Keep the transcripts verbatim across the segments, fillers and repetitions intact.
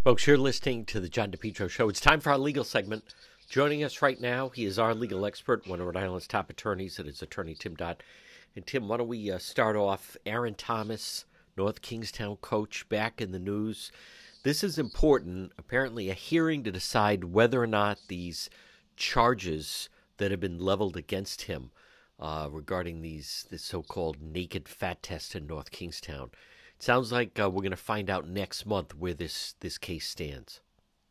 Folks, you're listening to the John DePietro Show. It's time for our legal segment. Joining us right now, he is our legal expert, one of Rhode Island's top attorneys. It is attorney Tim Dott. And Tim, why don't we uh, start off? Aaron Thomas, North Kingstown coach, back in the news. This is important. Apparently a hearing to decide whether or not these charges that have been leveled against him uh, regarding these this so-called naked fat test in North Kingstown. It sounds like uh, we're going to find out next month where this, this case stands.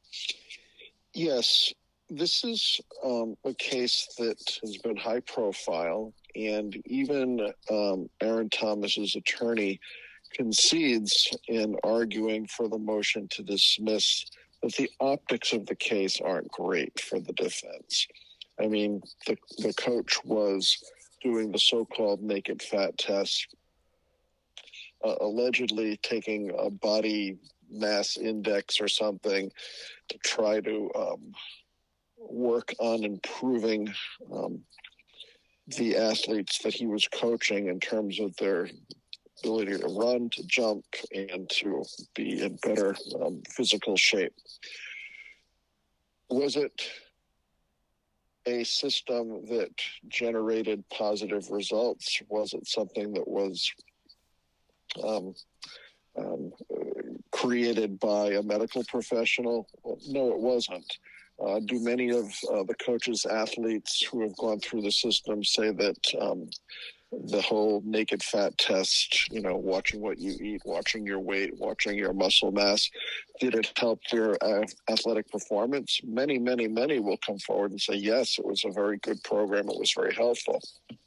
Yes, this is um, a case that has been high profile, and even um, Aaron Thomas's attorney concedes in arguing for the motion to dismiss that the optics of the case aren't great for the defense. I mean, the, the coach was doing the so-called naked fat test, Uh, allegedly taking a body mass index or something to try to um, work on improving um, the athletes that he was coaching in terms of their ability to run, to jump, and to be in better um, physical shape. Was it a system that generated positive results? Was it something that was Um, um, created by a medical professional? Well, no, it wasn't. Uh, do many of uh, the coaches, athletes who have gone through the system say that um, the whole naked fat test, you know, watching what you eat, watching your weight, watching your muscle mass, did it help their uh, athletic performance? Many, many, many will come forward and say, yes, it was a very good program. It was very helpful.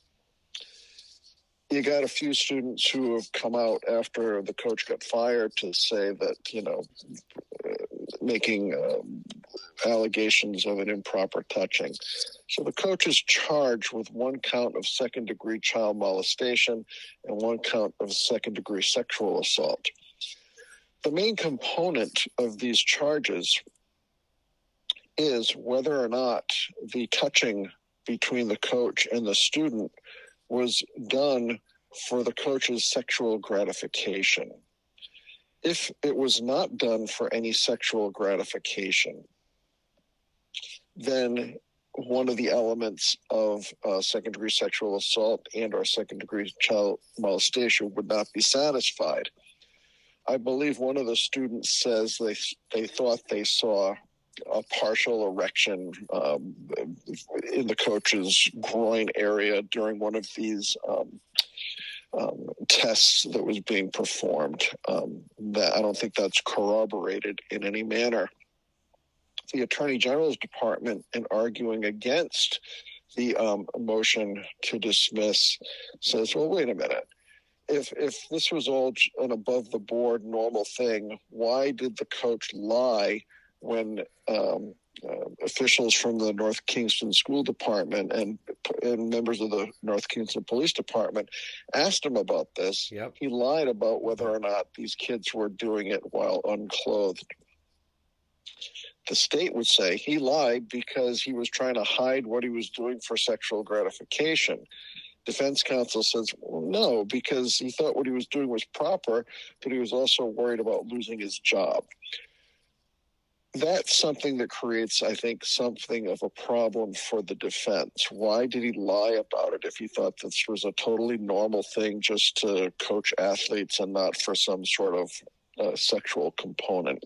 You got a few students who have come out after the coach got fired to say that, you know, uh, making um, allegations of an improper touching. So the coach is charged with one count of second-degree child molestation and one count of second-degree sexual assault. The main component of these charges is whether or not the touching between the coach and the student was done for the coach's sexual gratification. If it was not done for any sexual gratification, then one of the elements of uh, second-degree sexual assault and or second-degree child molestation would not be satisfied. I believe one of the students says they they thought they saw a partial erection um, in the coach's groin area during one of these um, um, tests that was being performed. Um, that I don't think that's corroborated in any manner. The Attorney General's Department, in arguing against the um, motion to dismiss, says, well, wait a minute. If if this was all an above-the-board normal thing, why did the coach lie when um, uh, officials from the North Kingstown School Department and and members of the North Kingstown Police Department asked him about this? Yep. He lied about whether or not these kids were doing it while unclothed. The state would say he lied because he was trying to hide what he was doing for sexual gratification. Defense counsel says, well, no, because he thought what he was doing was proper, but he was also worried about losing his job. That's something that creates, I think, something of a problem for the defense. Why did he lie about it if he thought this was a totally normal thing just to coach athletes and not for some sort of uh, sexual component?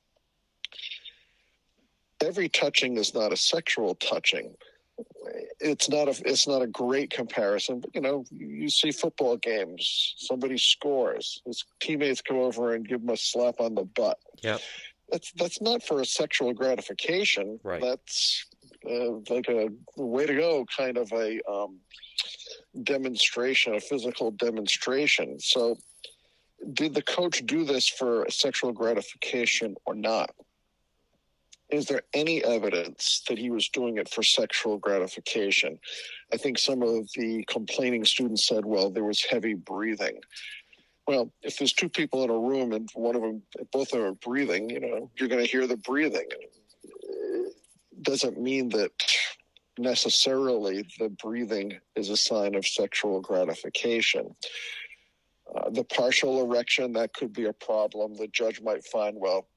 Every touching is not a sexual touching. It's not a it's not a great comparison, but you know, you see football games, somebody scores, his teammates come over and give him a slap on the butt. Yep. That's that's not for a sexual gratification. Right. That's uh, like a way to go kind of a um, demonstration, a physical demonstration. So, did the coach do this for sexual gratification or not? Is there any evidence that he was doing it for sexual gratification? I think some of the complaining students said, well, there was heavy breathing. Well, if there's two people in a room and one of them, both of them are breathing, you know, you're going to hear the breathing. It doesn't mean that necessarily the breathing is a sign of sexual gratification. Uh, the partial erection, that could be a problem. The judge might find, well,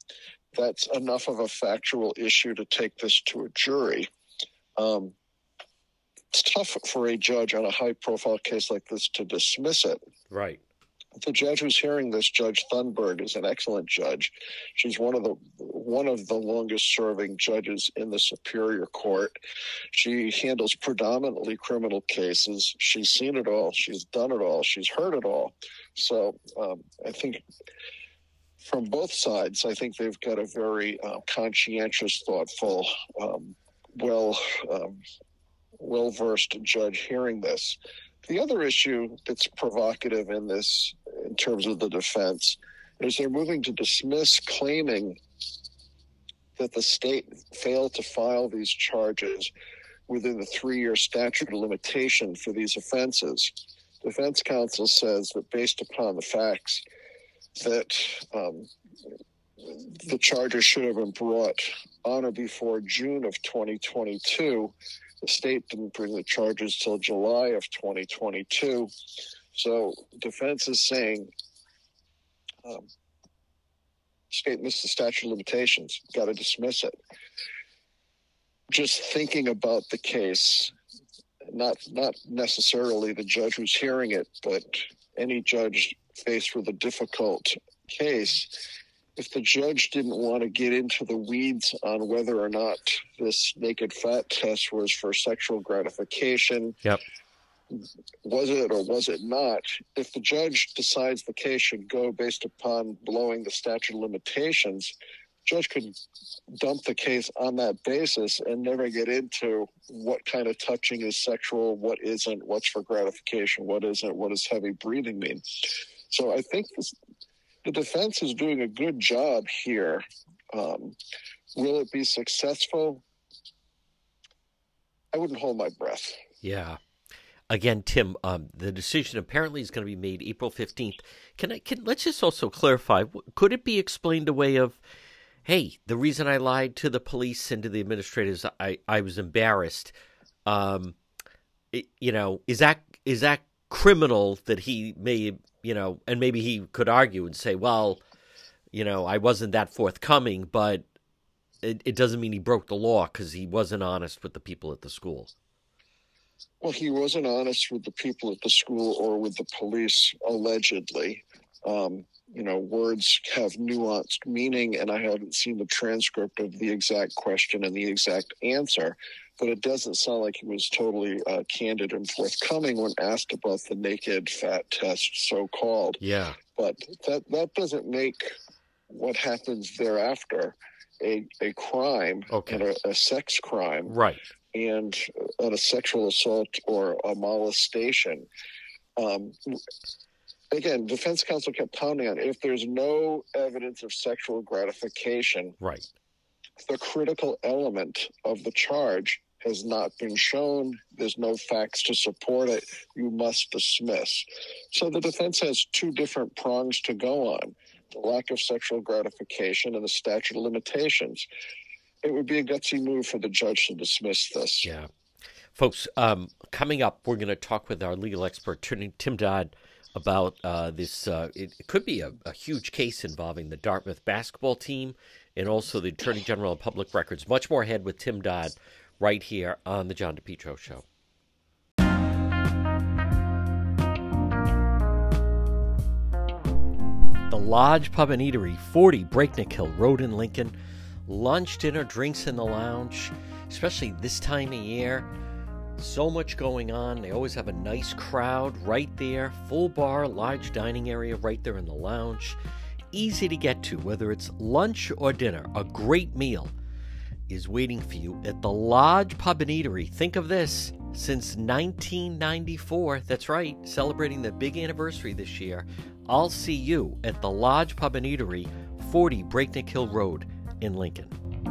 that's enough of a factual issue to take this to a jury. Um, it's tough for a judge on a high-profile case like this to dismiss it. Right. The judge who's hearing this, Judge Thunberg, is an excellent judge. She's one of the one of the longest-serving judges in the Superior Court. She handles predominantly criminal cases. She's seen it all. She's done it all. She's heard it all. So um, I think from both sides, I think they've got a very uh, conscientious, thoughtful, um, well, um, well-versed judge hearing this. The other issue that's provocative in this, in terms of the defense, is they're moving to dismiss, claiming that the state failed to file these charges within the three-year statute of limitation for these offenses. Defense counsel says that based upon the facts that um, the charges should have been brought on or before June of twenty twenty-two. The state didn't bring the charges till July of twenty twenty-two. So defense is saying, um, state missed the statute of limitations, got to dismiss it. Just thinking about the case, not not necessarily the judge who's hearing it, but any judge faced with a difficult case, if the judge didn't want to get into the weeds on whether or not this naked fat test was for sexual gratification, yep. was it or was it not? If the judge decides the case should go based upon blowing the statute of limitations, the judge could dump the case on that basis and never get into what kind of touching is sexual, what isn't, what's for gratification, what isn't, what does heavy breathing mean. So I think this, the defense is doing a good job here. Um, will it be successful? I wouldn't hold my breath. Yeah. Again, Tim, um, the decision apparently is going to be made April fifteenth. Can I? Can let's just also clarify. Could it be explained a way of, hey, the reason I lied to the police and to the administrators, I, I was embarrassed. Um, it, you know, is that is that criminal that he may, you know, and maybe he could argue and say, well, you know, I wasn't that forthcoming, but it, it doesn't mean he broke the law because he wasn't honest with the people at the school. Well, he wasn't honest with the people at the school or with the police, allegedly. Um, you know, words have nuanced meaning, and I haven't seen the transcript of the exact question and the exact answer, but it doesn't sound like he was totally uh, candid and forthcoming when asked about the naked fat test, so-called. Yeah. But that, that doesn't make what happens thereafter a, a crime, okay. and a, a sex crime. Right. And on a sexual assault or a molestation. Um, again, defense counsel kept pounding on, if there's no evidence of sexual gratification, right, the critical element of the charge has not been shown. There's no facts to support it. You must dismiss. So the defense has two different prongs to go on: the lack of sexual gratification and the statute of limitations. It would be a gutsy move for the judge to dismiss this. Yeah. Folks, um, coming up, we're going to talk with our legal expert, Tim Dodd, about uh, this. Uh, it, it could be a, a huge case involving the Dartmouth basketball team and also the Attorney General of Public Records. Much more ahead with Tim Dodd right here on The John DePietro Show. The Lodge Pub and Eatery, forty Breakneck Hill Road in Lincoln. Lunch, dinner, drinks in the lounge, especially this time of year. So much going on. They always have a nice crowd right there. Full bar, large dining area right there in the lounge. Easy to get to, whether it's lunch or dinner. A great meal is waiting for you at the Lodge Pub and Eatery. Think of this, since nineteen ninety-four, that's right, celebrating the big anniversary this year. I'll see you at the Lodge Pub and Eatery, forty Breakneck Hill Road in Lincoln.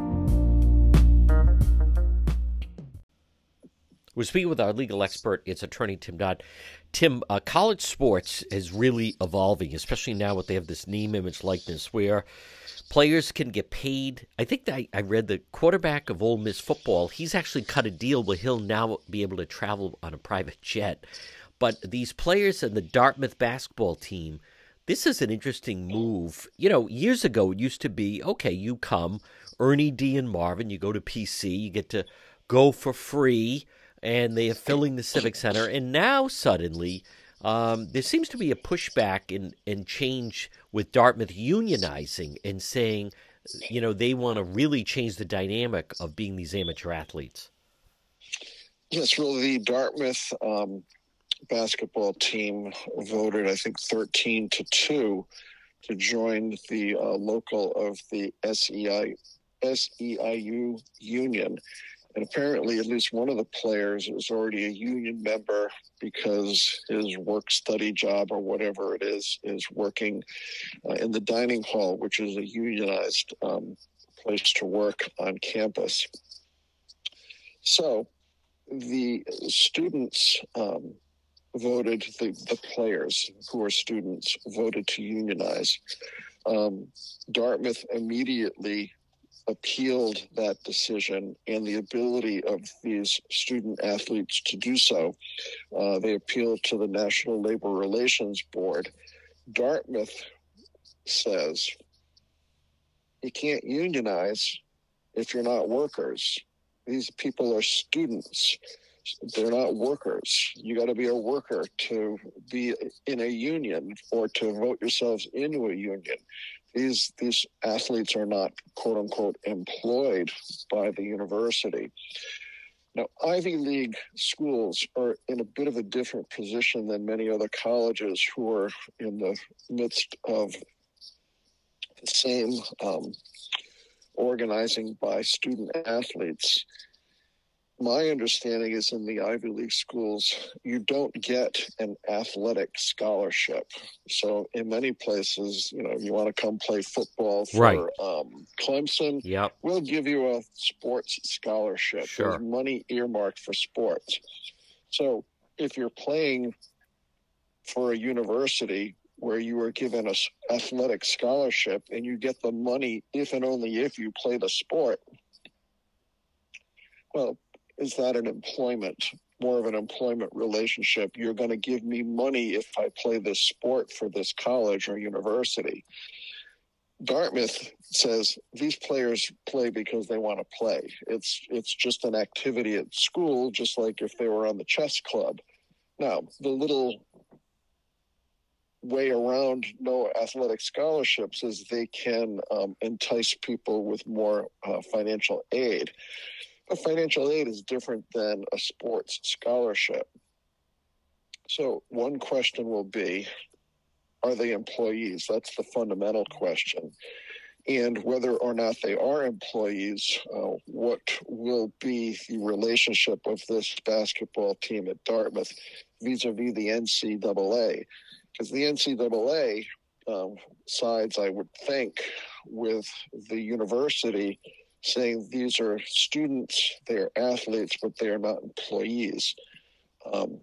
We're speaking with our legal expert. It's attorney Tim Dodd. Tim, uh, college sports is really evolving, especially now that they have this name, image, likeness, where players can get paid. I think that I, I read the quarterback of Ole Miss football, he's actually cut a deal where he'll now be able to travel on a private jet. But these players in the Dartmouth basketball team, this is an interesting move. You know, years ago, it used to be, okay, you come, Ernie, D, and Marvin, you go to P C, you get to go for free, and they are filling the Civic Center. And now, suddenly, um, there seems to be a pushback and, and change with Dartmouth unionizing and saying, you know, they want to really change the dynamic of being these amateur athletes. Yes, well, the Dartmouth um, basketball team voted, I think, thirteen to two to join the uh, local of the S E I, S E I U union. And apparently at least one of the players is already a union member because his work-study job or whatever it is, is working uh, in the dining hall, which is a unionized um, place to work on campus. So the students um, voted, the, the players who are students voted to unionize. Um, Dartmouth immediately appealed that decision and the ability of these student athletes to do so. Uh, they appealed to the National Labor Relations Board. Dartmouth says you can't unionize if you're not workers. These people are students. They're not workers. You got to be a worker to be in a union or to vote yourselves into a union. These these athletes are not, quote unquote, employed by the university. Now, Ivy League schools are in a bit of a different position than many other colleges who are in the midst of the same um, organizing by student athletes. My understanding is in the Ivy League schools, you don't get an athletic scholarship. So in many places, you know, you want to come play football for right. um, Clemson, yep. we'll give you a sports scholarship. Sure. There's money earmarked for sports. So if you're playing for a university where you are given an athletic scholarship and you get the money if and only if you play the sport, well, is that an employment, more of an employment relationship? You're going to give me money if I play this sport for this college or university. Dartmouth says these players play because they want to play. It's it's just an activity at school, just like if they were on the chess club. Now, the little way around no athletic scholarships is they can um, entice people with more uh, financial aid. A financial aid is different than a sports scholarship. So one question will be, are they employees? That's the fundamental question. And whether or not they are employees, uh, what will be the relationship of this basketball team at Dartmouth vis-a-vis the N C double A? Because the N C double A um, sides, I would think, with the university saying these are students, they are athletes, but they are not employees. Um,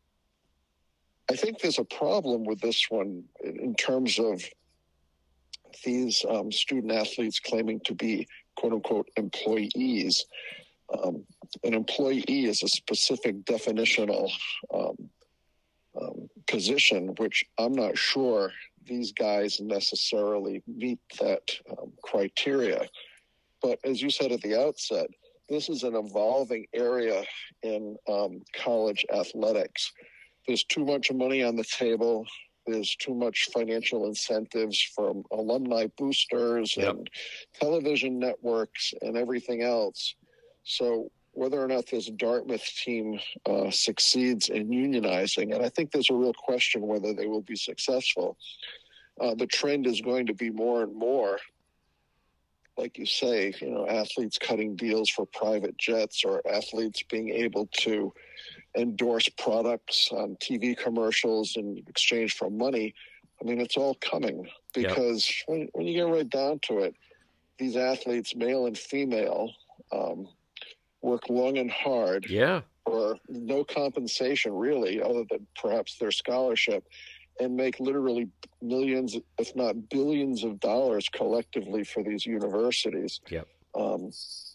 I think there's a problem with this one in terms of these um, student athletes claiming to be, quote unquote, employees. Um, an employee is a specific definitional um, um, position, which I'm not sure these guys necessarily meet that um, criteria. But as you said at the outset, this is an evolving area in um, college athletics. There's too much money on the table. There's too much financial incentives from alumni boosters yep. and television networks and everything else. So whether or not this Dartmouth team uh, succeeds in unionizing, and I think there's a real question whether they will be successful, uh, the trend is going to be more and more, like you say, you know, athletes cutting deals for private jets or athletes being able to endorse products on T V commercials in exchange for money. I mean, it's all coming because yep. when, when you get right down to it, these athletes, male and female, um, work long and hard yeah. for no compensation, really, other than perhaps their scholarship, and make literally millions, if not billions of dollars collectively for these universities. Yep. Um,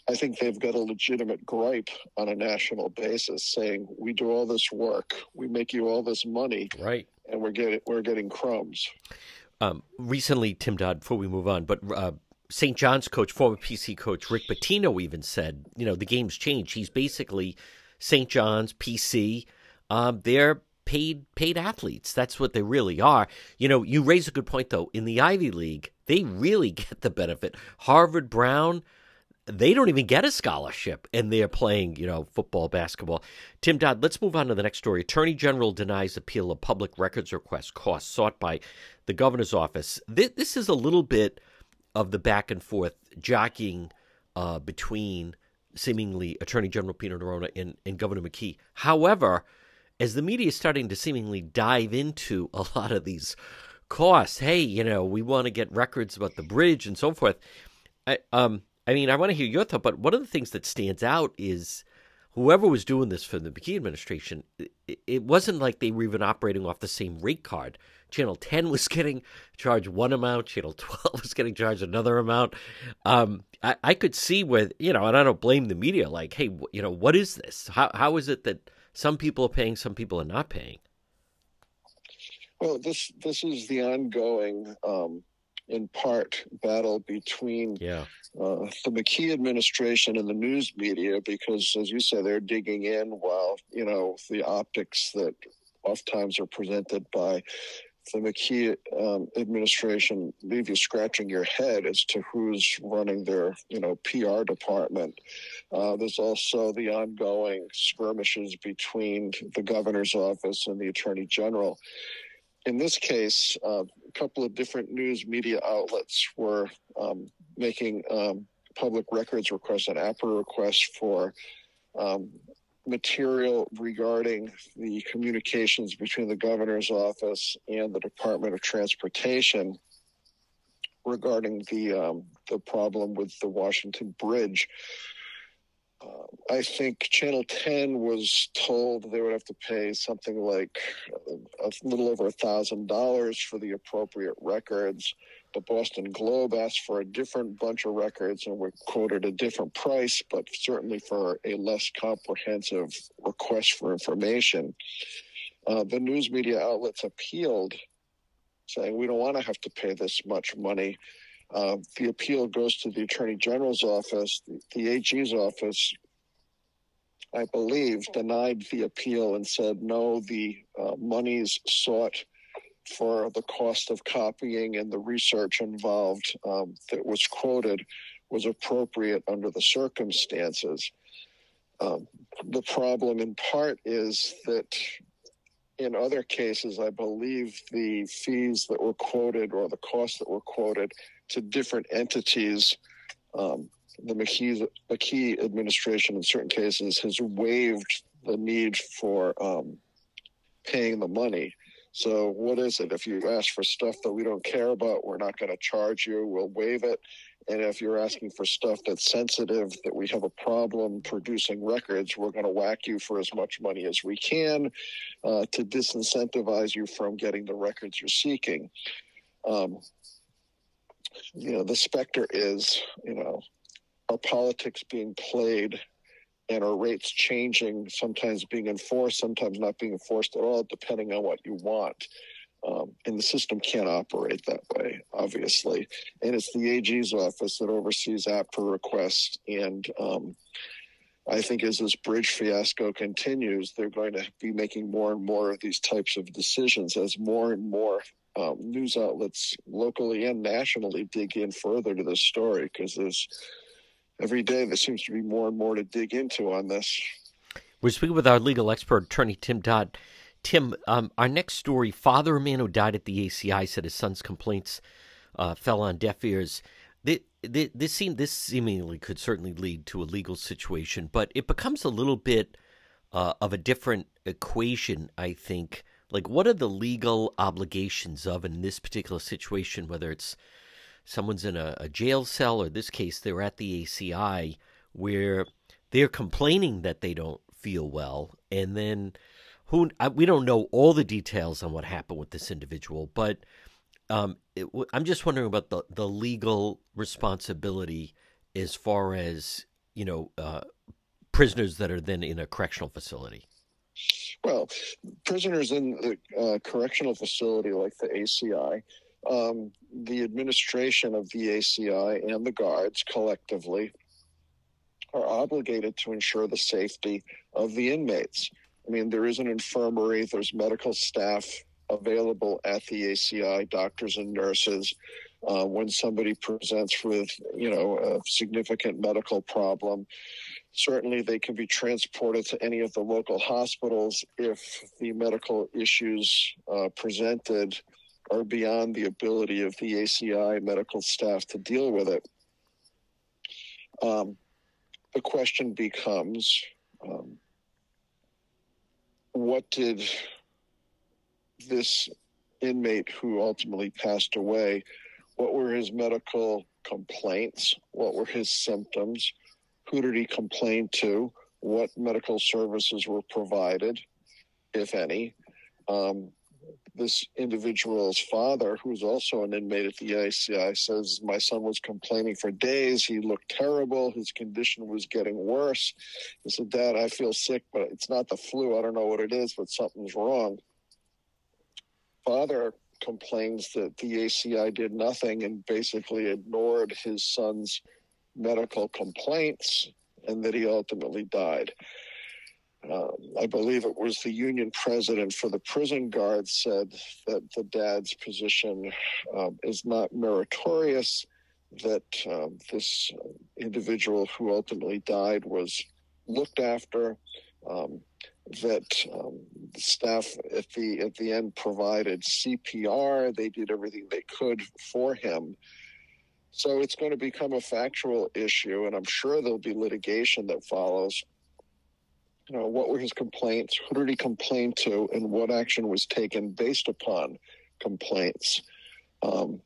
I think they've got a legitimate gripe on a national basis, saying we do all this work, we make you all this money, right, and we're getting we're getting crumbs. Um, recently, Tim Dodd, before we move on, but uh, Saint John's coach, former P C coach Rick Pitino even said, you know, the game's changed. He's basically Saint John's, P C. Um, they're paid paid athletes. That's what they really are. You know, you raise a good point, though. In the Ivy League, they really get the benefit. Harvard, Brown, they don't even get a scholarship, and they're playing, you know, football, basketball. Tim Dodd, let's move on to the next story. Attorney General denies appeal of public records request costs sought by the governor's office. This is a little bit of the back and forth jockeying uh, between seemingly Attorney General Peter Neronha and, and Governor McKee. However, as the media is starting to seemingly dive into a lot of these costs, hey, you know, we want to get records about the bridge and so forth. I, um, I mean, I want to hear your thought, but one of the things that stands out is whoever was doing this for the McKee administration, it, it wasn't like they were even operating off the same rate card. Channel ten was getting charged one amount. Channel twelve was getting charged another amount. Um, I, I could see where, you know, and I don't blame the media, like, hey, you know, what is this? How How is it that some people are paying, some people are not paying? Well, this this is the ongoing, um, in part, battle between yeah. uh, the McKee administration and the news media, because, as you say, they're digging in while, you know, the optics that oftentimes are presented by the McKee um, administration leave you scratching your head as to who's running their, you know, P R department. Uh, there's also the ongoing skirmishes between the governor's office and the attorney general. In this case, uh, a couple of different news media outlets were um, making um, public records requests and A P R A requests for um, material regarding the communications between the governor's office and the Department of Transportation regarding the um, the problem with the Washington Bridge. Uh, I think Channel ten was told they would have to pay something like a, a little over a thousand dollars for the appropriate records. The Boston Globe asked for a different bunch of records and were quoted a different price, but certainly for a less comprehensive request for information. Uh, the news media outlets appealed, saying we don't want to have to pay this much money. Uh, the appeal goes to the Attorney General's office. The, the A G's office, I believe, denied the appeal and said, no, the uh, monies sought for the cost of copying and the research involved um, that was quoted was appropriate under the circumstances. Um, the problem in part is that in other cases, I believe the fees that were quoted or the costs that were quoted to different entities, um, the McKee, McKee administration in certain cases has waived the need for um, paying the money. So what is it? If you ask for stuff that we don't care about, we're not going to charge you. We'll waive it. And if you're asking for stuff that's sensitive, that we have a problem producing records, we're going to whack you for as much money as we can uh, to disincentivize you from getting the records you're seeking. Um, you know, the specter is, you know, are politics being played and are rates changing, sometimes being enforced, sometimes not being enforced at all, depending on what you want. Um, and the system can't operate that way, obviously. And it's the A G's office that oversees A P R A requests. And um, I think as this bridge fiasco continues, they're going to be making more and more of these types of decisions as more and more um, news outlets locally and nationally dig in further to this story, because there's every day there seems to be more and more to dig into on this. We're speaking with our legal expert, attorney Tim Dodd. Tim, um, our next story, father of a man who died at the A C I said his son's complaints uh, fell on deaf ears. This, this, seem, this seemingly could certainly lead to a legal situation, but it becomes a little bit uh, of a different equation, I think. Like, what are the legal obligations of, in this particular situation, whether it's someone's in a, a jail cell, or in this case, they're at the A C I, where they're complaining that they don't feel well, and then who we don't know all the details on what happened with this individual, but um, it, I'm just wondering about the, the legal responsibility as far as, you know, uh, prisoners that are then in a correctional facility? Well, prisoners in the uh, correctional facility like the A C I, um, the administration of the A C I and the guards collectively are obligated to ensure the safety of the inmates. I mean, there is an infirmary, there's medical staff available at the A C I, doctors and nurses. Uh, when somebody presents with, you know, a significant medical problem, certainly they can be transported to any of the local hospitals if the medical issues uh, presented are beyond the ability of the A C I medical staff to deal with it. Um, the question becomes, um, what did this inmate who ultimately passed away, what were his medical complaints? What were his symptoms? Who did he complain to? What medical services were provided, if any? Um, this individual's father, who's also an inmate at the A C I, says, my son was complaining for days. He looked terrible. His condition was getting worse. He said, Dad, I feel sick, but it's not the flu. I don't know what it is, but something's wrong. Father complains that the A C I did nothing and basically ignored his son's medical complaints, and that he ultimately died. Um, I believe it was the union president for the prison guards said that the dad's position um, is not meritorious, that um, this individual who ultimately died was looked after, um, that um, the staff at the at the end provided C P R. They did everything they could for him. So it's going to become a factual issue, and I'm sure there'll be litigation that follows. You know, what were his complaints? Who did he complain to? And what action was taken based upon complaints? Um,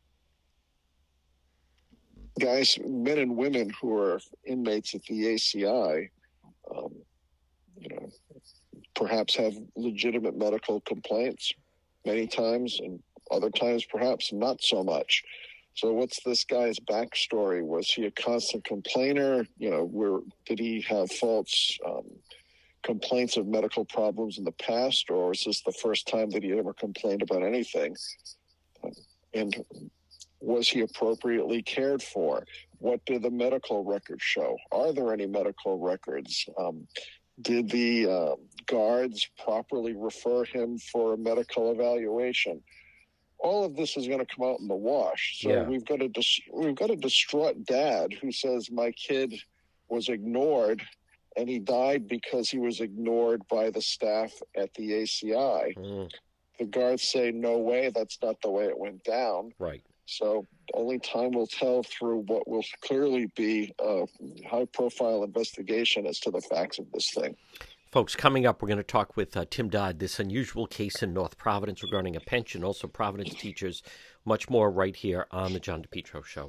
guys, men and women who are inmates at the A C I, um, you know, perhaps have legitimate medical complaints many times, and other times perhaps not so much. So what's this guy's backstory? Was he a constant complainer? You know, where did he have false um, complaints of medical problems in the past, or is this the first time that he ever complained about anything? Um, and was he appropriately cared for? What did the medical records show? Are there any medical records? Um, did the uh, guards properly refer him for a medical evaluation? All of this is going to come out in the wash. So yeah. we've got a dis- we've got a distraught dad who says my kid was ignored, and he died because he was ignored by the staff at the A C I. Mm. The guards say, no way, that's not the way it went down. Right. So only time will tell through what will clearly be a high-profile investigation as to the facts of this thing. Folks, coming up, we're going to talk with uh, Tim Dodd, this unusual case in North Providence regarding a pension, also Providence teachers, much more right here on the John DePetro Show.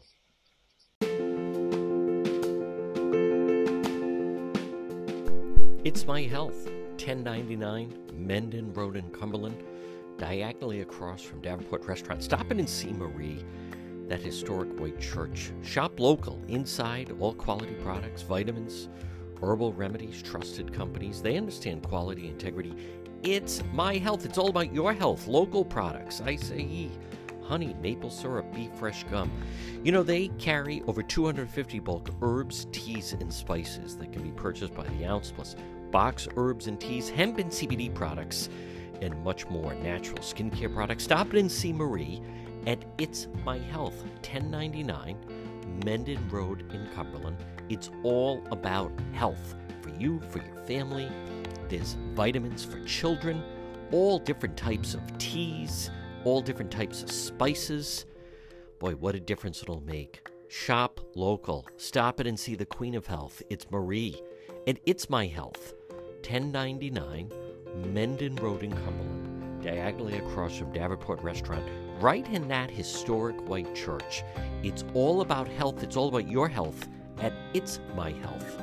It's My Health, ten ninety-nine Mendon Road in Cumberland, diagonally across from Davenport Restaurant. Stop in and see Marie, that historic white church. Shop local, inside, all quality products, vitamins, herbal remedies, trusted companies. They understand quality, integrity. It's My Health. It's all about your health. Local products. Acai, honey, maple syrup, beef fresh gum. You know, they carry over two hundred fifty bulk herbs, teas, and spices that can be purchased by the ounce, plus box herbs and teas, hemp and C B D products, and much more. Natural skincare products. Stop in and see Marie at It's My Health, ten ninety-nine Mendon Road in Cumberland. It's all about health for you, for your family. There's vitamins for children, all different types of teas, all different types of spices. Boy, what a difference it'll make. Shop local. Stop it and see the Queen of Health. It's Marie. And It's My Health, ten ninety-nine Mendon Road in Cumberland, diagonally across from Davenport Restaurant, right in that historic white church. It's all about health. It's all about your health at It's My Health.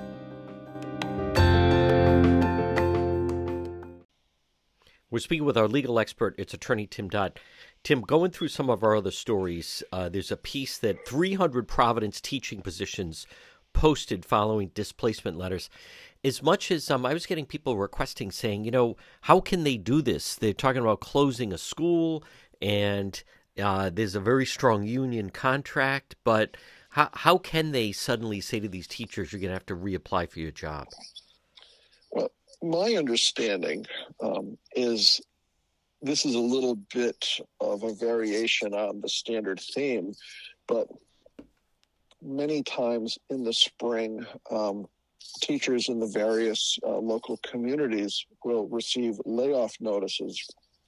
We're speaking with our legal expert. It's attorney Tim Dodd. Tim, going through some of our other stories, uh, there's a piece that three hundred Providence teaching positions posted following displacement letters. As much as um, I was getting people requesting, saying, you know, how can they do this? They're talking about closing a school, and uh, there's a very strong union contract, but how how can they suddenly say to these teachers, you're going to have to reapply for your job? Well, my understanding um, is this is a little bit of a variation on the standard theme, but many times in the spring, um, teachers in the various uh, local communities will receive layoff notices.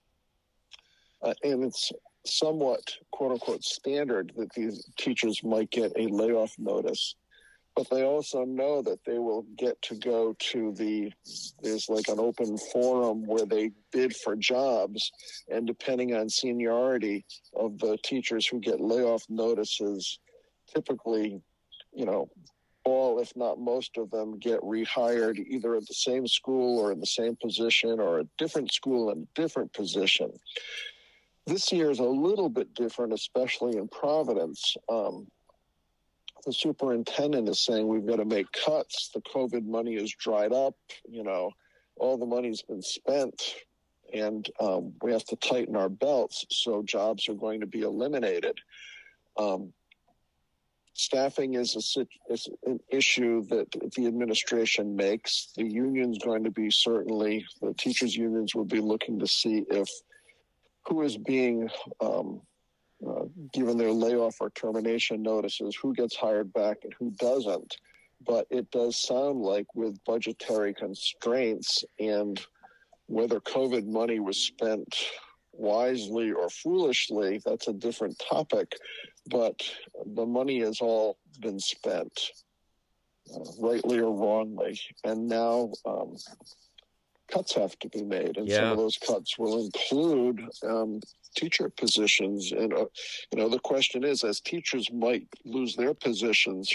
Uh, and it's somewhat, quote unquote, standard that these teachers might get a layoff notice. But they also know that they will get to go to the, there's like an open forum where they bid for jobs. And depending on seniority of the teachers who get layoff notices, typically, you know, all, if not most of them, get rehired either at the same school or in the same position, or a different school in a different position. This year is a little bit different, especially in Providence. Um, the superintendent is saying we've got to make cuts. The COVID money is dried up. You know, all the money's been spent, and um, we have to tighten our belts. So jobs are going to be eliminated. Um, Staffing is, a, is an issue that the administration makes. The union's going to be certainly, the teachers' unions will be looking to see if who is being um, uh, given their layoff or termination notices, who gets hired back and who doesn't. But it does sound like with budgetary constraints and whether COVID money was spent wisely or foolishly, that's a different topic. But the money has all been spent, uh, rightly or wrongly. And now um, cuts have to be made. And yeah. Some of those cuts will include um, teacher positions. And, uh, you know, the question is, as teachers might lose their positions,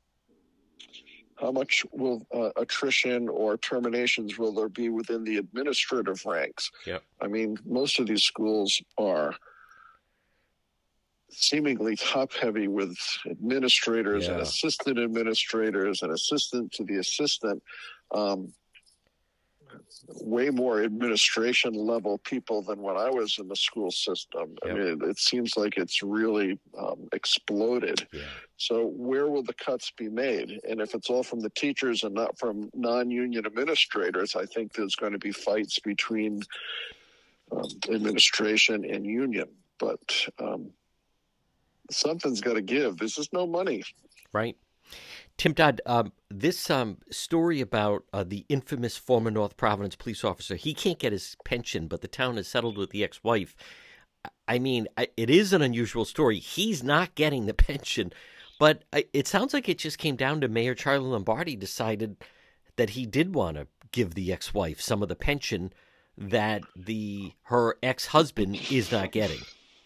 how much will uh, attrition or terminations will there be within the administrative ranks? Yep. I mean, most of these schools are seemingly top heavy with administrators yeah. and assistant administrators and assistant to the assistant. Um, way more administration level people than when I was in the school system. Yep. I mean, it, it seems like it's really um, exploded. Yeah. So where will the cuts be made? And if it's all from the teachers and not from non-union administrators, I think there's going to be fights between um, administration and union. But um, something's got to give. This is no money. Right. Tim Dodd, um, this um, story about uh, the infamous former North Providence police officer, he can't get his pension, but the town has settled with the ex-wife. I mean, it is an unusual story. He's not getting the pension, but it sounds like it just came down to Mayor Charlie Lombardi decided that he did want to give the ex-wife some of the pension that the her ex-husband is not getting.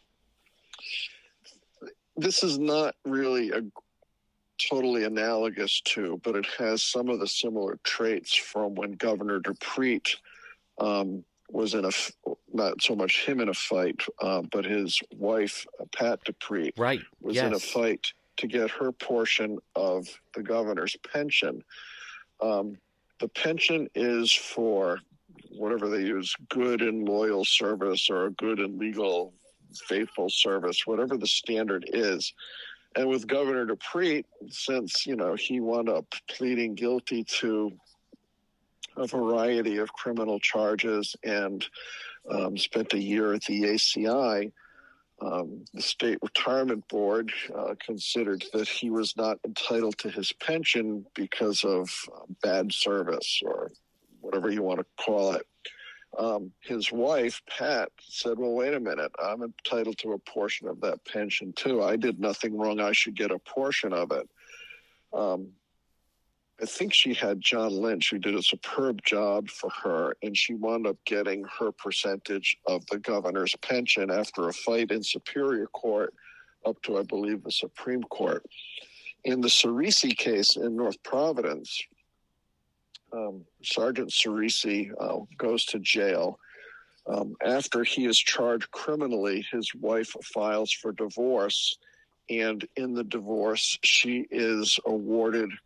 This is not really a totally analogous to, but it has some of the similar traits from when Governor Dupree um, was in a, not so much him in a fight, uh, but his wife, Pat Dupree, right. was yes. in a fight to get her portion of the governor's pension. Um, the pension is for whatever they use, good and loyal service or a good and legal, faithful service, whatever the standard is. And with Governor Dupree, since, you know, he wound up pleading guilty to a variety of criminal charges and um, spent a year at the A C I, um, the State Retirement Board uh, considered that he was not entitled to his pension because of uh, bad service or whatever you want to call it. Um, his wife, Pat, said, well, wait a minute, I'm entitled to a portion of that pension, too. I did nothing wrong. I should get a portion of it. Um, I think she had John Lynch, who did a superb job for her, and she wound up getting her percentage of the governor's pension after a fight in Superior Court up to, I believe, the Supreme Court. In the Cerisi case in North Providence, Um, Sergeant Cerisi uh, goes to jail. Um, after he is charged criminally, his wife files for divorce, and in the divorce, she is awarded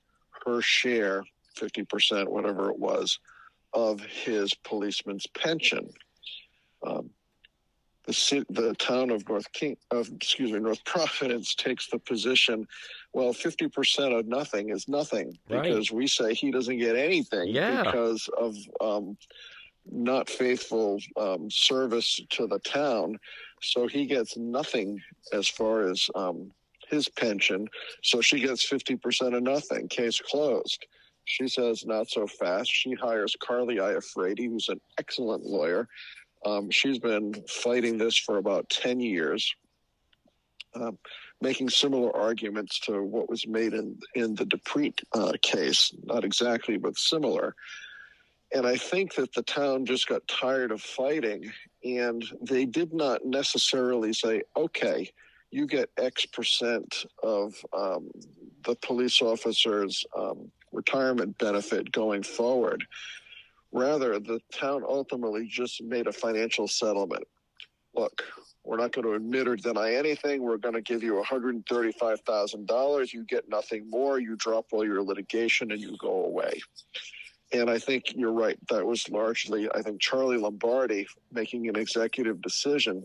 her share, fifty percent, whatever it was, of his policeman's pension. Um, the the town of North King, of excuse me, North Providence takes the position, well, fifty percent of nothing is nothing, because right. we say he doesn't get anything yeah. because of um, not faithful um, service to the town. So he gets nothing as far as um, his pension. So she gets fifty percent of nothing. Case closed. She says not so fast. She hires Carly Iafredi, who's an excellent lawyer. Um, she's been fighting this for about ten years, um, making similar arguments to what was made in, in the Dupreet uh, case. Not exactly, but similar. And I think that the town just got tired of fighting, and they did not necessarily say, okay, you get X percent of um, the police officer's um, retirement benefit going forward. Rather, the town ultimately just made a financial settlement. Look, we're not going to admit or deny anything. We're going to give you one hundred thirty-five thousand dollars. You get nothing more. You drop all your litigation and you go away. And I think you're right. That was largely, I think, Charlie Lombardi making an executive decision.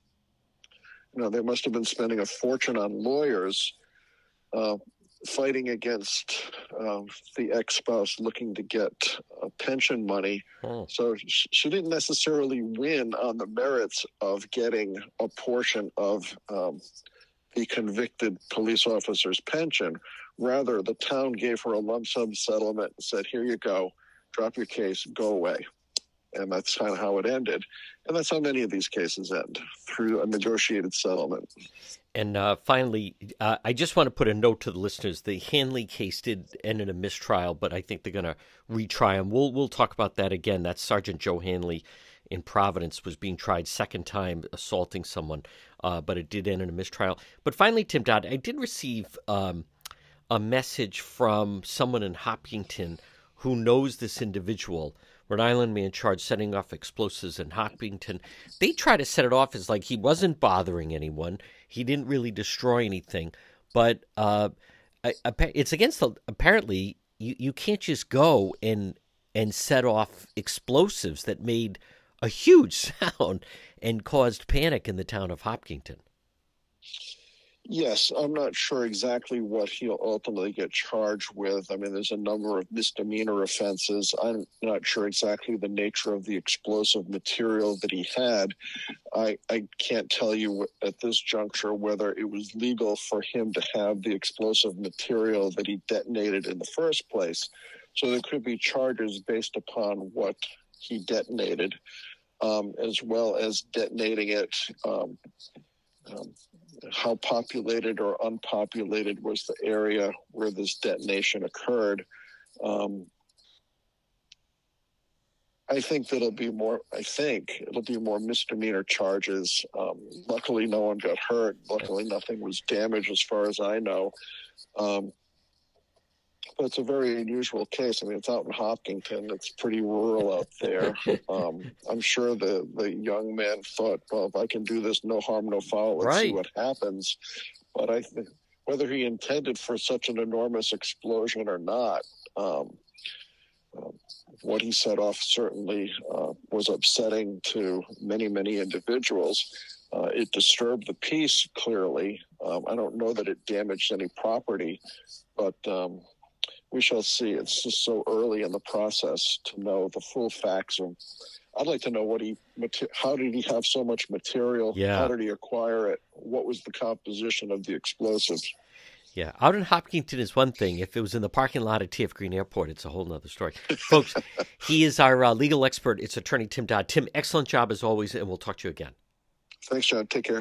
You know, they must have been spending a fortune on lawyers uh, fighting against uh, the ex-spouse looking to get uh, pension money. Oh. So sh- she didn't necessarily win on the merits of getting a portion of um, the convicted police officer's pension. Rather, the town gave her a lump sum settlement and said, here you go, drop your case, go away. And that's kind of how it ended. And that's how many of these cases end, through a negotiated settlement. And uh, finally, uh, I just want to put a note to the listeners. The Hanley case did end in a mistrial, but I think they're going to retry him. We'll, we'll talk about that again. That's Sergeant Joe Hanley in Providence, was being tried second time assaulting someone, uh, but it did end in a mistrial. But finally, Tim Dodd, I did receive um, a message from someone in Hopkinton who knows this individual, Rhode Island man charged setting off explosives in Hopkinton. They try to set it off as like he wasn't bothering anyone. He didn't really destroy anything. But uh, it's against the, apparently, you, you can't just go and and set off explosives that made a huge sound and caused panic in the town of Hopkinton. Yes, I'm not sure exactly what he'll ultimately get charged with. I mean, there's a number of misdemeanor offenses. I'm not sure exactly the nature of the explosive material that he had. I, I can't tell you at this juncture whether it was legal for him to have the explosive material that he detonated in the first place. So there could be charges based upon what he detonated, um, as well as detonating it, um, um, how populated or unpopulated was the area where this detonation occurred. Um, I think that'll be more, I think it'll be more misdemeanor charges. Um, luckily, no one got hurt. Luckily, nothing was damaged as far as I know. Um, but it's a very unusual case. I mean, it's out in Hopkinton. It's pretty rural out there. Um, I'm sure the, the young man thought, well, if I can do this, no harm, no foul, let's right. see what happens. But I think whether he intended for such an enormous explosion or not, um, um, what he set off certainly uh, was upsetting to many, many individuals. Uh, it disturbed the peace, clearly. Um, I don't know that it damaged any property, but um, we shall see. It's just so early in the process to know the full facts. Of, I'd like to know what he, how did he have so much material? Yeah. How did he acquire it? What was the composition of the explosives? Yeah, out in Hopkinton is one thing. If it was in the parking lot at T F Green Airport, it's a whole nother story. Folks, he is our uh, legal expert. It's attorney Tim Dodd. Tim, excellent job as always, and we'll talk to you again. Thanks, John. Take care.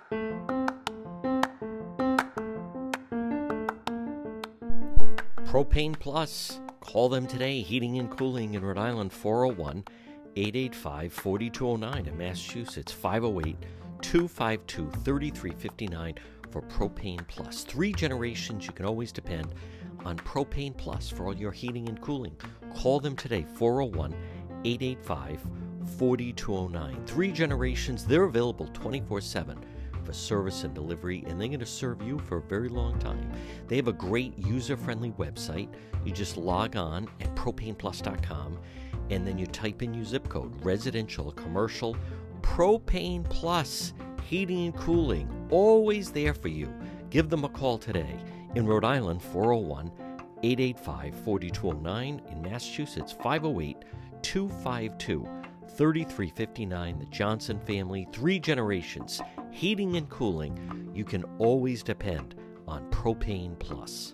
Propane Plus. Call them today. Heating and Cooling in Rhode Island, four oh one, eight eight five, four two oh nine. In Massachusetts, five oh eight, two five two, three three five nine for Propane Plus. Three generations you can always depend on Propane Plus for all your heating and cooling. Call them today, four oh one, eight eight five, four two oh nine. Three generations. They're available twenty-four seven for service and delivery, and they're going to serve you for a very long time. They have a great user-friendly website. You just log on at propane plus dot com, and then you type in your zip code, residential, commercial, Propane Plus, heating and cooling, always there for you. Give them a call today. In Rhode Island, four oh one, eight eight five, four two oh nine. In Massachusetts, five oh eight, two five two, three three five nine. The Johnson family, three generations, heating and cooling. You can always depend on Propane Plus.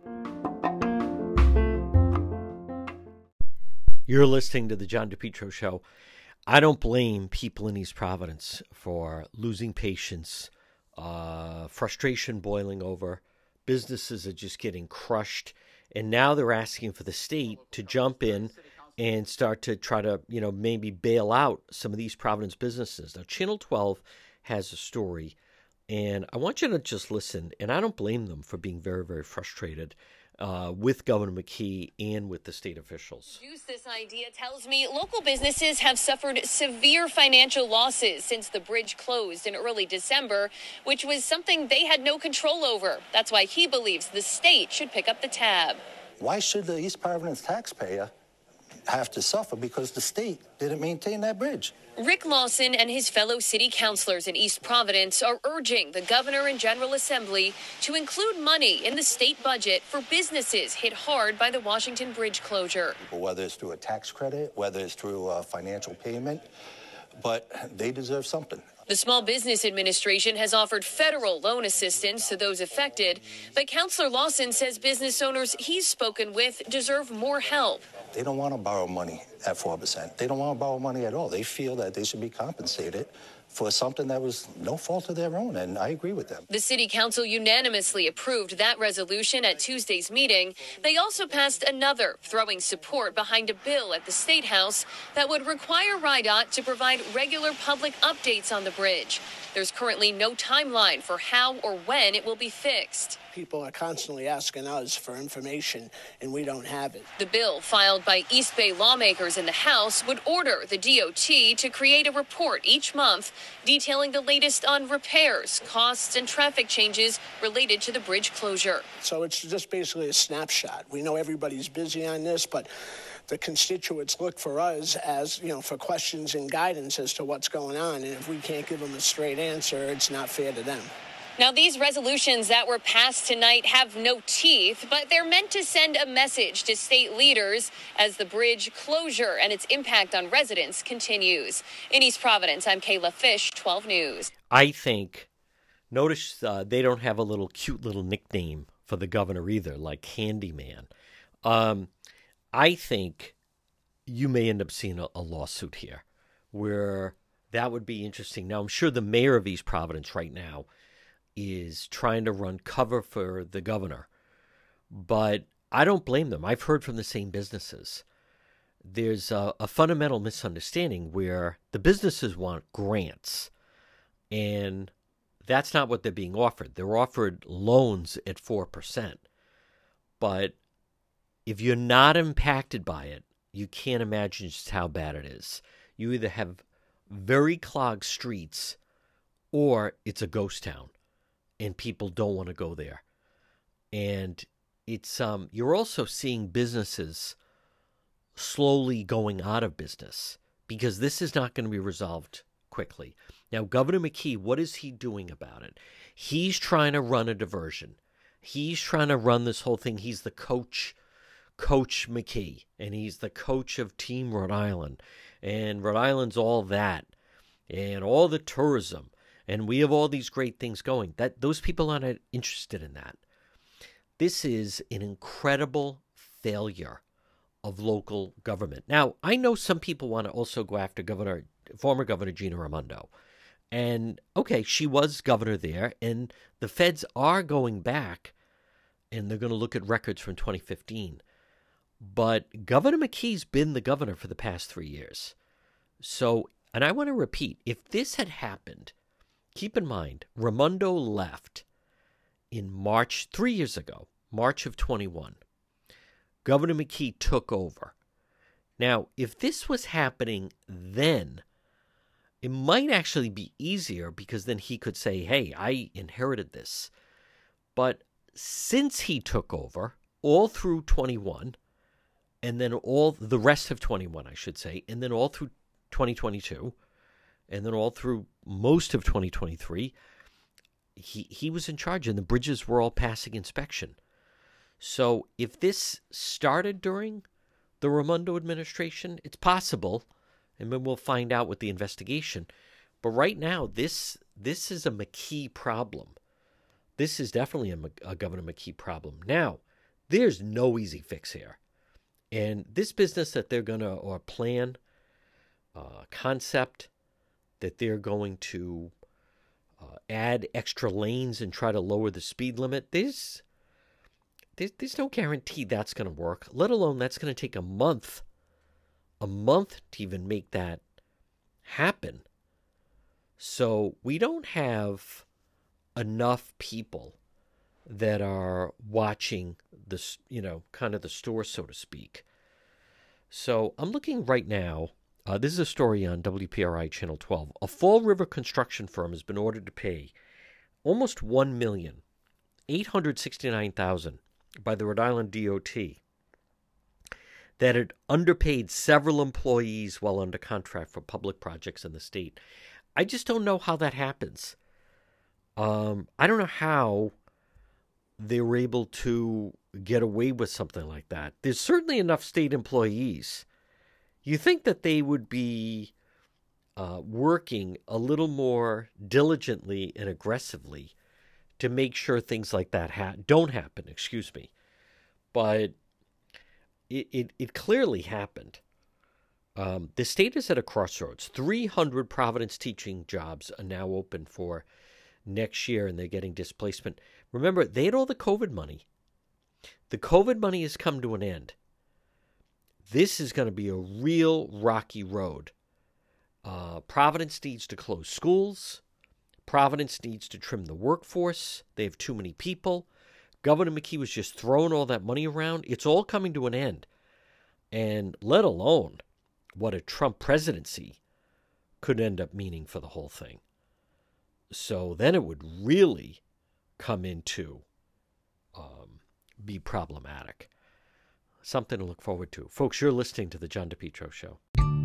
You're listening to the John DePietro Show. I don't blame people in East Providence for losing patience, uh, frustration boiling over. Businesses are just getting crushed, and now they're asking for the state to jump in and start to try to, you know, maybe bail out some of these Providence businesses. Now, Channel twelve has a story, and I want you to just listen, and I don't blame them for being very, very frustrated uh, with Governor McKee and with the state officials. This idea tells me local businesses have suffered severe financial losses since the bridge closed in early December, which was something they had no control over. That's why he believes the state should pick up the tab. Why should the East Providence taxpayer have to suffer because the state didn't maintain that bridge? Rick Lawson and his fellow city councilors in East Providence are urging the governor and General Assembly to include money in the state budget for businesses hit hard by the Washington Bridge closure. Whether it's through a tax credit, whether it's through a financial payment, but they deserve something. The Small Business Administration has offered federal loan assistance to those affected, but Councilor Lawson says business owners he's spoken with deserve more help. They don't want to borrow money at four percent. They don't want to borrow money at all. They feel that they should be compensated for something that was no fault of their own, and I agree with them. The City Council unanimously approved that resolution at Tuesday's meeting. They also passed another, throwing support behind a bill at the State House that would require R I D O T to provide regular public updates on the bridge. There's currently no timeline for how or when it will be fixed. People are constantly asking us for information, and we don't have it. The bill filed by East Bay lawmakers in the House would order the D O T to create a report each month detailing the latest on repairs, costs, and traffic changes related to the bridge closure. So it's just basically a snapshot. We know everybody's busy on this, but the constituents look for us as, you know, for questions and guidance as to what's going on. And if we can't give them a straight answer, it's not fair to them. Now, these resolutions that were passed tonight have no teeth, but they're meant to send a message to state leaders as the bridge closure and its impact on residents continues. In East Providence, I'm Kayla Fish, twelve News. I think, notice uh, they don't have a little cute little nickname for the governor either, like Handyman. Um, I think you may end up seeing a, a lawsuit here where that would be interesting. Now, I'm sure the mayor of East Providence right now is trying to run cover for the governor, but I don't blame them. I've heard from the same businesses. There's a, a fundamental misunderstanding where the businesses want grants, and that's not what they're being offered. They're offered loans at four percent, but if you're not impacted by it, you can't imagine just how bad it is. You either have very clogged streets or it's a ghost town, and people don't want to go there. And it's um, you're also seeing businesses slowly going out of business because this is not going to be resolved quickly. Now, Governor McKee, what is he doing about it? He's trying to run a diversion. He's trying to run this whole thing. He's the coach, Coach McKee, and he's the coach of Team Rhode Island. And Rhode Island's all that, and all the tourism. And we have all these great things going. That those people aren't interested in that. This is an incredible failure of local government. Now, I know some people want to also go after Governor, former Governor Gina Raimondo. And, okay, she was governor there, and the feds are going back, and they're going to look at records from twenty fifteen. But Governor McKee's been the governor for the past three years. So, and I want to repeat, if this had happened, keep in mind, Raimondo left in March, three years ago, March of twenty-one. Governor McKee took over. Now, if this was happening then, it might actually be easier because then he could say, hey, I inherited this. But since he took over all through twenty-one, and then all the rest of twenty-one, I should say, and then all through twenty twenty-two, and then all through most of twenty twenty-three, he, he was in charge, and the bridges were all passing inspection. So if this started during the Raimondo administration, it's possible, and then we'll find out with the investigation. But right now, this this is a McKee problem. This is definitely a, a Governor McKee problem. Now, there's no easy fix here. And this business that they're going to, or plan, uh, concept that they're going to uh, add extra lanes and try to lower the speed limit, there's, there's, there's no guarantee that's going to work, let alone that's going to take a month, a month to even make that happen. So we don't have enough people that are watching this, you know, kind of the store, so to speak. So I'm looking right now. Uh, this is a story on W P R I Channel twelve. A Fall River construction firm has been ordered to pay almost one million eight hundred sixty-nine thousand dollars by the Rhode Island D O T that had underpaid several employees while under contract for public projects in the state. I just don't know how that happens. Um, I don't know how they were able to get away with something like that. There's certainly enough state employees. You think that they would be uh, working a little more diligently and aggressively to make sure things like that ha- don't happen, excuse me. But it, it, it clearly happened. Um, the state is at a crossroads. three hundred Providence teaching jobs are now open for next year, and they're getting displacement. Remember, they had all the COVID money. The COVID money has come to an end. This is going to be a real rocky road. Uh, Providence needs to close schools. Providence needs to trim the workforce. They have too many people. Governor McKee was just throwing all that money around. It's all coming to an end. And let alone what a Trump presidency could end up meaning for the whole thing. So then it would really come into um, be problematic. Something to look forward to. Folks, you're listening to The John DePetro Show.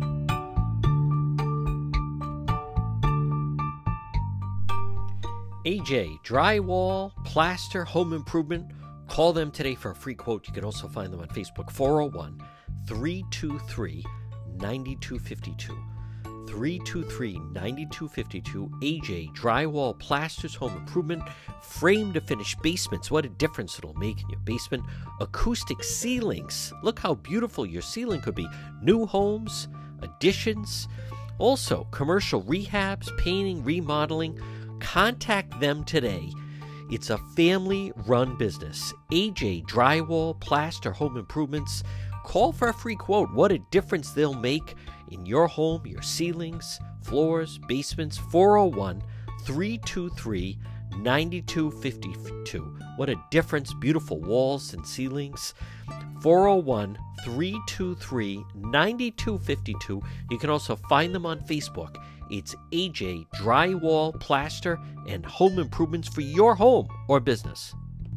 A J, drywall, plaster, home improvement. Call them today for a free quote. You can also find them on Facebook. four oh one, three two three, nine two five two. three two three, nine two five two. A J, drywall, plasters, home improvement, frame to finish basements. What a difference it'll make in your basement. Acoustic ceilings. Look how beautiful your ceiling could be. New homes, additions. Also, commercial rehabs, painting, remodeling. Contact them today. It's a family-run business. A J, drywall, plaster, home improvements. Call for a free quote. What a difference they'll make in your home, your ceilings, floors, basements. four oh one, three two three, nine two five two. What a difference. Beautiful walls and ceilings. four oh one, three two three, nine two five two. You can also find them on Facebook. It's A J Drywall, Plaster, and Home Improvements for your home or business.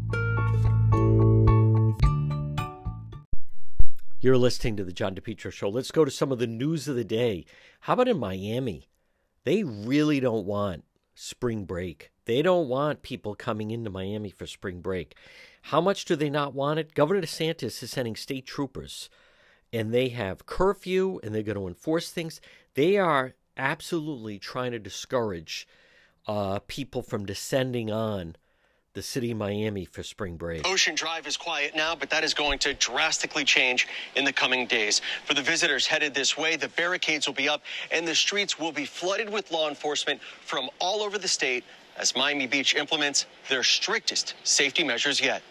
You're listening to The John DePetro Show. Let's go to some of the news of the day. How about in Miami? They really don't want spring break. They don't want people coming into Miami for spring break. How much do they not want it? Governor DeSantis is sending state troopers, and they have curfew, and they're going to enforce things. They are absolutely trying to discourage uh, people from descending on the city of Miami for spring break. Ocean Drive is quiet now, but that is going to drastically change in the coming days. For the visitors headed this way, the barricades will be up and the streets will be flooded with law enforcement from all over the state as Miami Beach implements their strictest safety measures yet.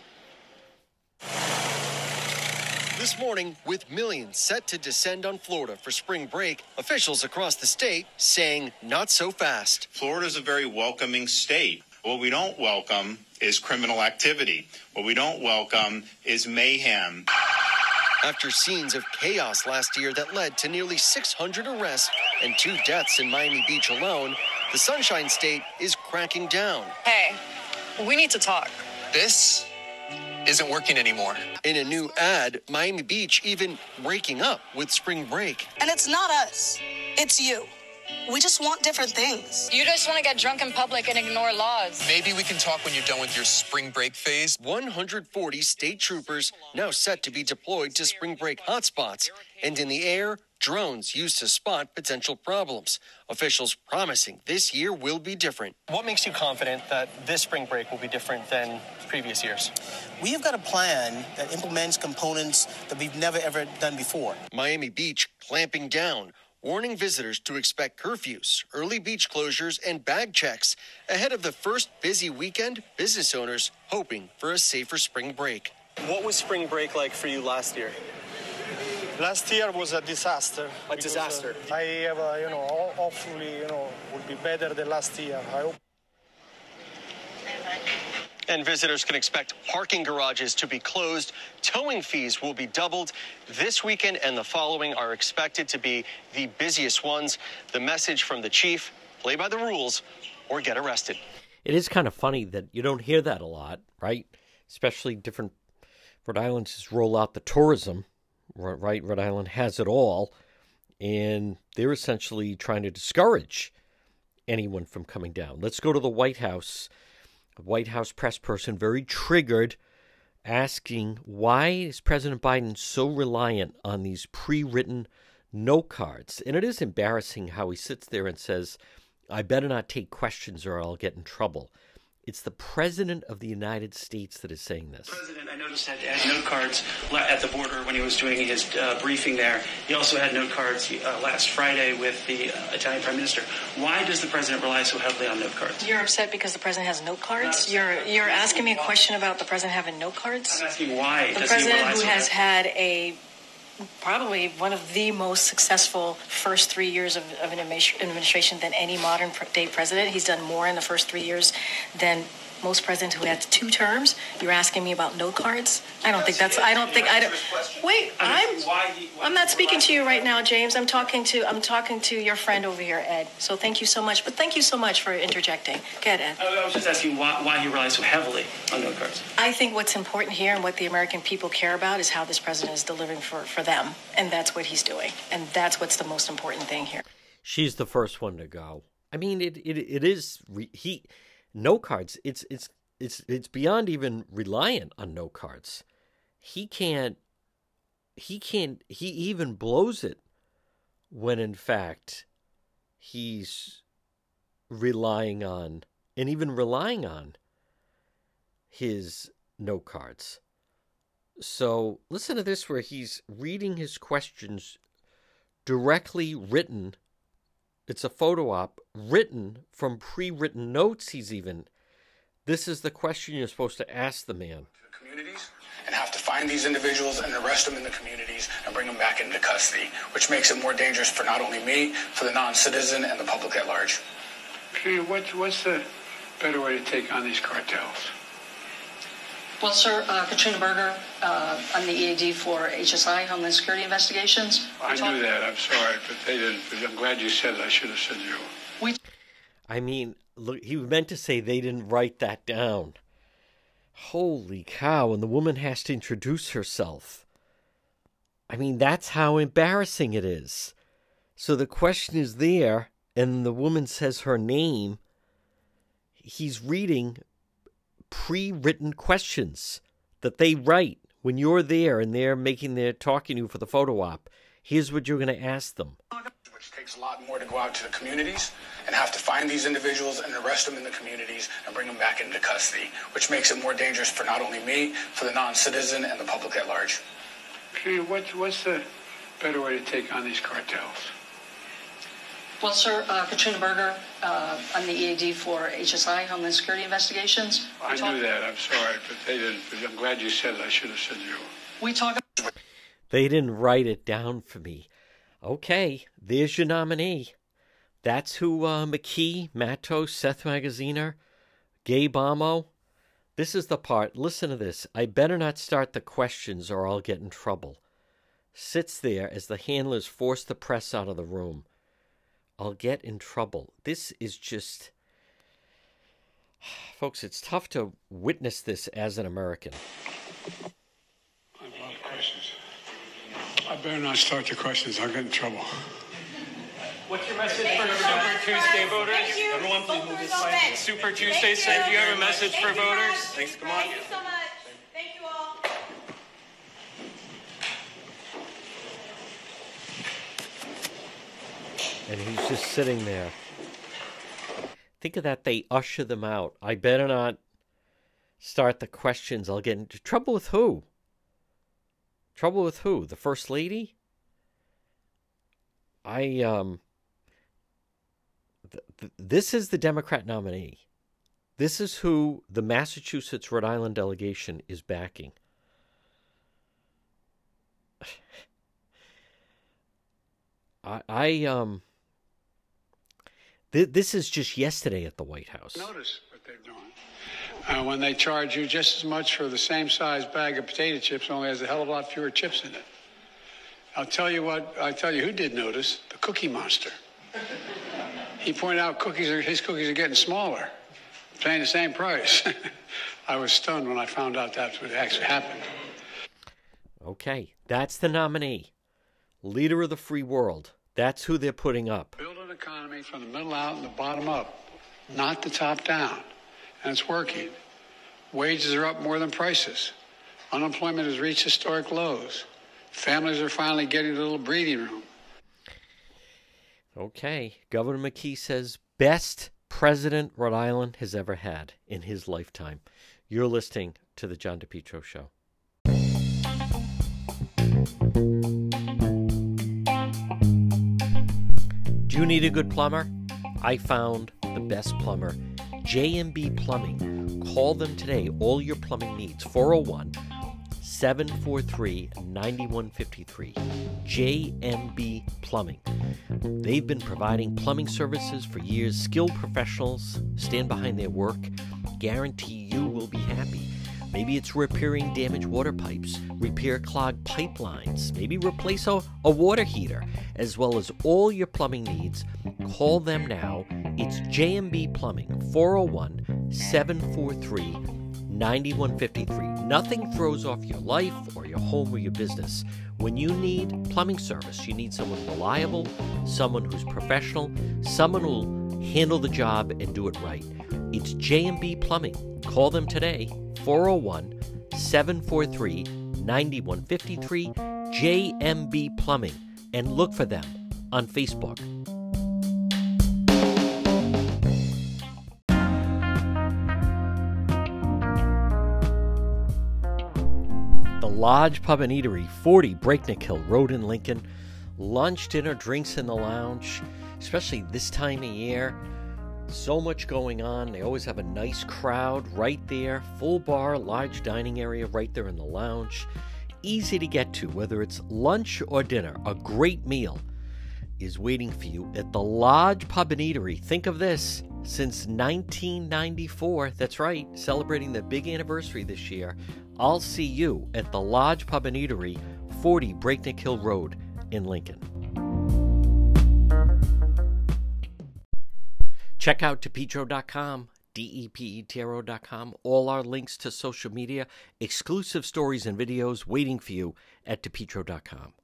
This morning, with millions set to descend on Florida for spring break, officials across the state saying not so fast. Florida is a very welcoming state. What we don't welcome is criminal activity. What we don't welcome is mayhem. After scenes of chaos last year that led to nearly six hundred arrests and two deaths in Miami Beach alone, the Sunshine State is cracking down. Hey, we need to talk. This isn't working anymore. In a new ad, Miami Beach even breaking up with spring break. And it's not us. It's you. We just want different things. You just want to get drunk in public and ignore laws. Maybe we can talk when you're done with your spring break phase. one hundred forty state troopers now set to be deployed to spring break hotspots. And in the air, drones used to spot potential problems. Officials promising this year will be different. What makes you confident that this spring break will be different than previous years? We have got a plan that implements components that we've never, ever done before. Miami Beach clamping down, warning visitors to expect curfews, early beach closures, and bag checks ahead of the first busy weekend. Business owners hoping for a safer spring break. What was spring break like for you last year? Last year was a disaster. A because, disaster. Uh, I have, uh, you know, hopefully, you know, will be better than last year. I hope. And visitors can expect parking garages to be closed. Towing fees will be doubled. This weekend and the following are expected to be the busiest ones. The message from the chief, play by the rules or get arrested. It is kind of funny that you don't hear that a lot, right? Especially different Rhode Island just roll out the tourism, right? Rhode Island has it all. And they're essentially trying to discourage anyone from coming down. Let's go to the White House. A White House press person very triggered, asking why is President Biden so reliant on these pre-written note cards? And it is embarrassing how he sits there and says, I better not take questions or I'll get in trouble. It's the President of the United States that is saying this. The President, I noticed, had, had note cards at the border when he was doing his uh, briefing there. He also had note cards uh, last Friday with the uh, Italian Prime Minister. Why does the President rely so heavily on note cards? You're upset because the President has note cards? You're you're asking me a question about the President having note cards? I'm asking why. The does President he rely who so has heavily? had a probably one of the most successful first three years of, of an administration than any modern day president. He's done more in the first three years than most presidents who had two terms. You're asking me about note cards? I don't think that's, I don't think, I don't, wait, I'm, I'm not speaking to you right now, James. I'm talking to, I'm talking to your friend over here, Ed. So thank you so much, but thank you so much for interjecting. Go ahead, Ed. I was just asking why, why he relies so heavily on note cards. I think what's important here and what the American people care about is how this president is delivering for, for them. And that's what he's doing. And that's what's the most important thing here. She's the first one to go. I mean, it it, it is, re, he... Note cards, it's it's it's it's beyond even reliant on note cards. He can't he can't he even blows it when in fact he's relying on and even relying on his note cards. So listen to this where he's reading his questions directly written. It's a photo op written from pre-written notes he's even. This is the question you're supposed to ask the man. The communities and have to find these individuals and arrest them in the communities and bring them back into custody, which makes it more dangerous for not only me, for the non-citizen and the public at large. Okay, what, what's the better way to take on these cartels? Well, sir, uh, Katrina Berger, uh, I'm the E A D for H S I, Homeland Security Investigations. I knew that. I'm sorry, but they didn't. But I'm glad you said it. I should have said you. We. I mean, look, he meant to say they didn't write that down. Holy cow, and the woman has to introduce herself. I mean, that's how embarrassing it is. So the question is there, and the woman says her name. He's reading pre-written questions that they write when you're there and they're making their talking to you for the photo op. Here's what you're going to ask them. Which takes a lot more to go out to the communities and have to find these individuals and arrest them in the communities and bring them back into custody, which makes it more dangerous for not only me, for the non-citizen and the public at large. Okay, what, what's the better way to take on these cartels? Well, sir, uh, Katrina Berger, uh, I'm the E A D for H S I, Homeland Security Investigations. I knew that. I'm sorry, but they didn't. But I'm glad you said it. I should have said you. We talk. They didn't write it down for me. Okay, there's your nominee. That's who uh, McKee, Matos, Seth Magaziner, Gabe Amo. This is the part. Listen to this. I better not start the questions or I'll get in trouble. sits there as the handlers force the press out of the room. I'll get in trouble. This is just... Folks, it's tough to witness this as an American. I have a lot of questions. I better not start the questions. I'll get in trouble. What's your message for Super Tuesday voters? Everyone, please move this way. Super Tuesday, sir, do you have a message for voters? Thanks, come on. Thank you so much. Thank you all. And he's just sitting there. Think of that, they usher them out. I better not start the questions. I'll get into trouble with who? Trouble with who? The First Lady? I, um... Th- th- this is the Democrat nominee. This is who the Massachusetts Rhode Island delegation is backing. I, I, um... Th- this is just yesterday at the White House. Notice what they're doing. Uh, when they charge you just as much for the same size bag of potato chips, only has a hell of a lot fewer chips in it. I'll tell you what, I tell you who did notice, the Cookie Monster. He pointed out cookies are, his cookies are getting smaller, paying the same price. I was stunned when I found out that's what actually happened. Okay, that's the nominee. Leader of the free world. That's who they're putting up. Build an economy from the middle out and the bottom up, not the top down. And it's working. Wages are up more than prices. Unemployment has reached historic lows. Families are finally getting a little breathing room. Okay. Governor McKee says best president Rhode Island has ever had in his lifetime. You're listening to The John DePetro Show. Do you need a good plumber? I found the best plumber, J M B Plumbing. Call them today. All your plumbing needs. four oh one, seven four three, nine one five three. J M B Plumbing. They've been providing plumbing services for years. Skilled professionals stand behind their work. Guarantee you will be happy. Maybe it's repairing damaged water pipes, repair clogged pipelines, maybe replace a, a water heater, as well as all your plumbing needs. Call them now. It's J M B Plumbing, four oh one, seven four three, nine one five three. Nothing throws off your life or your home or your business. When you need plumbing service, you need someone reliable, someone who's professional, someone who'll handle the job and do it right. It's J M B Plumbing. Call them today, four oh one, seven four three, nine one five three, J M B Plumbing, and look for them on Facebook. The Lodge Pub and Eatery, forty Breakneck Hill Road in Lincoln. Lunch, dinner, drinks in the lounge, especially this time of year. So much going on. They always have a nice crowd right there. Full bar, large dining area right there in the lounge. Easy to get to, whether it's lunch or dinner. A great meal is waiting for you at the Lodge Pub and Eatery. Think of this. Since nineteen ninety-four, that's right, celebrating the big anniversary this year. I'll see you at the Lodge Pub and Eatery, forty Breakneck Hill Road in Lincoln. Check out DePetro dot com, D E P E T R O dot com. All our links to social media, exclusive stories and videos waiting for you at DePetro dot com.